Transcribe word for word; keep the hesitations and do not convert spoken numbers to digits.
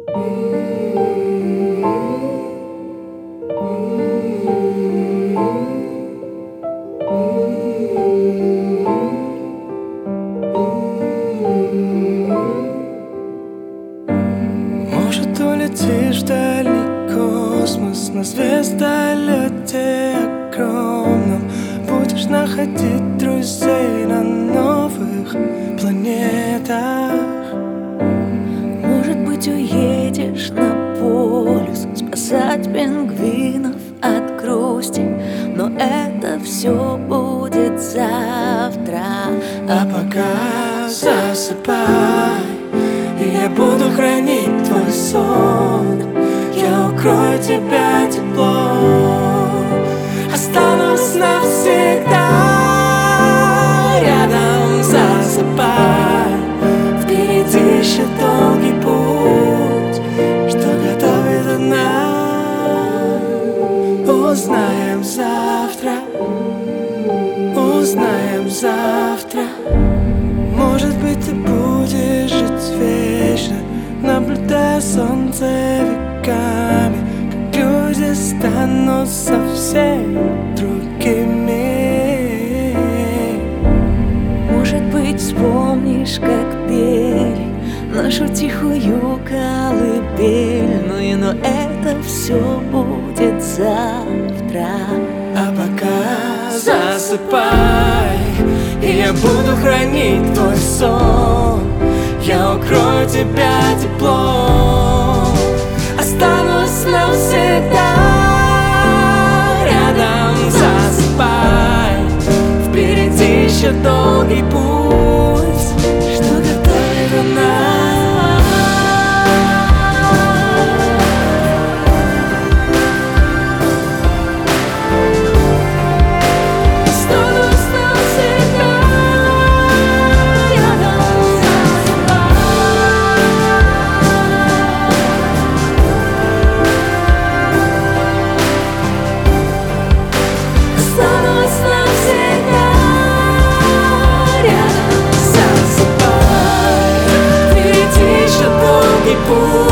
Может, улетишь в дальний космос, на звездолете огромном. Будешь находить друзей на новых планетах. Может быть, уедешь на полюс, спасать пингвинов от грусти. Но это все будет завтра. А пока засыпай, и я буду хранить твой сон. Я укрою тебя теплом, останусь навсегда рядом. Засыпай, впереди еще долгий путь, что готовит нам. Узнаем завтра, узнаем завтра. Может быть, ты будешь жить вечно, наблюдая солнце веками, как люди станут совсем другими. Может быть, вспомнишь, как пели нашу тихую колыбель. Ну и но это все будет завтра. А пока засыпай, и я буду хранить твой сон. Я укрою тебя теплом, останусь навсегда рядом. Засыпай, впереди еще долгий путь, что готовит нас. Путь.